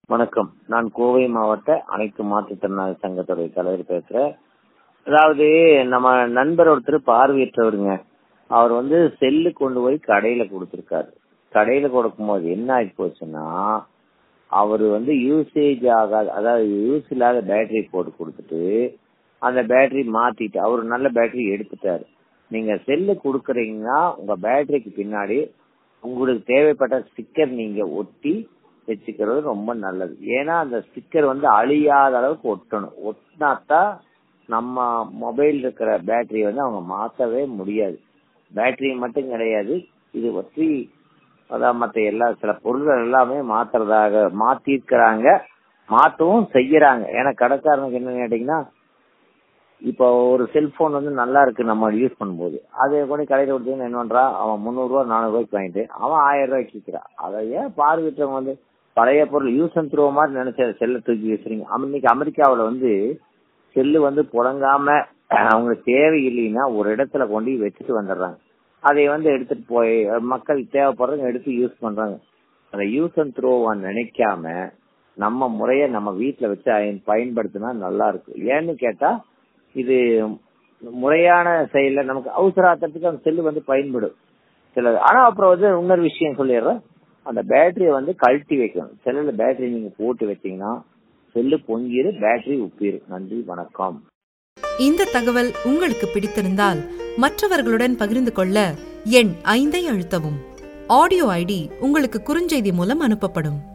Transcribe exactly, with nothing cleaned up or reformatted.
வணக்கம். நான் கோவை மாவட்ட அனைத்து மாற்றுத்திறனாளி சங்கத்துடைய தலைவர் பேசுறேன். அதாவது நம்ம நண்பர் ஒருத்தர் பார்வையற்றவருங்க. அவர் வந்து செல்லு கொண்டு போய் கடையில கொடுத்திருக்காரு. கடையில கொடுக்கும் போது என்ன ஆகி போச்சுன்னா, அவரு வந்து யூசேஜ் ஆகாத, அதாவது யூஸ் இல்லாத பேட்டரி போட்டு கொடுத்துட்டு அந்த பேட்டரி மாத்திட்டு அவரு நல்ல பேட்டரி எடுத்துட்டாரு. நீங்க செல்லு கொடுக்குறீங்கன்னா உங்க பேட்டரிக்கு பின்னாடி உங்களுக்கு தேவைப்பட்ட ஸ்டிக்கர் நீங்க ஒட்டி வச்சுக்கிறது ரொம்ப நல்லது. ஏன்னா அந்த ஸ்டிக்கர் வந்து அழியாத அளவுக்கு ஒட்டணும். ஒட்டினாத்தான் நம்ம மொபைல் இருக்கிற பேட்டரியை வந்து அவங்க மாற்றவே முடியாது. பேட்டரி மட்டும் கிடையாது, இது பற்றி அதான் மற்ற எல்லா சில பொருள்கள் எல்லாமே மாத்துறதாக மாத்திருக்கிறாங்க, மாற்றவும் செய்யறாங்க. ஏன்னா கடைக்காரனுக்கு என்ன கேட்டீங்கன்னா, இப்போ ஒரு செல்போன் வந்து நல்லா இருக்கு நம்ம யூஸ் பண்ணும்போது, அதை கூட கடையில் கொடுத்தீங்கன்னா என்ன பண்றான், அவன் முந்நூறு ரூபா நானூறு ரூபாய்க்கு வாங்கிட்டு அவன் ஆயிரம் ரூபாய்க்கு விற்கிறான். அதை ஏன் பார்வையற்றவங்க வந்து பழைய பொருள் யூஸ் அண்ட் த்ரோ மாதிரி நினைச்ச செல்ல தூக்கி வச்சுறீங்க. இன்னைக்கு அமெரிக்காவில் வந்து செல்லு வந்து புழங்காம அவங்களுக்கு தேவையில்லைன்னா ஒரு இடத்துல கொண்டு வச்சுட்டு வந்துடுறாங்க. அதை வந்து எடுத்துட்டு போய் மக்கள் தேவைப்படுறவங்க எடுத்து யூஸ் பண்றாங்க. அந்த யூஸ் அண்ட் த்ரோவா நினைக்காம நம்ம முறைய நம்ம வீட்டுல வச்சு பயன்படுத்தினா நல்லா இருக்கும். ஏன்னு கேட்டா, இது முறையான செயல நமக்கு அவசராத்திரத்துக்கு அந்த செல்லு வந்து பயன்படும் சில. ஆனா அப்புறம் வந்து இன்னொரு விஷயம் சொல்லிடுறேன், அந்த பேட்டரியை வந்து கழட்டி வைக்கணும். செல்லுல பேட்டரி நீங்க போட்டு வச்சீங்கன்னா செல்லு பொங்கிரு, பேட்டரி உப்பிரு. நன்றி, வணக்கம். இந்த தகவல் உங்களுக்கு பிடித்திருந்தால் மற்றவர்களுடன் பகிர்ந்து கொள்ள எண் ஐந்தை அழுத்தவும். ஆடியோ ஐடி உங்களுக்கு குறுஞ்செய்தி மூலம் அனுப்பப்படும்.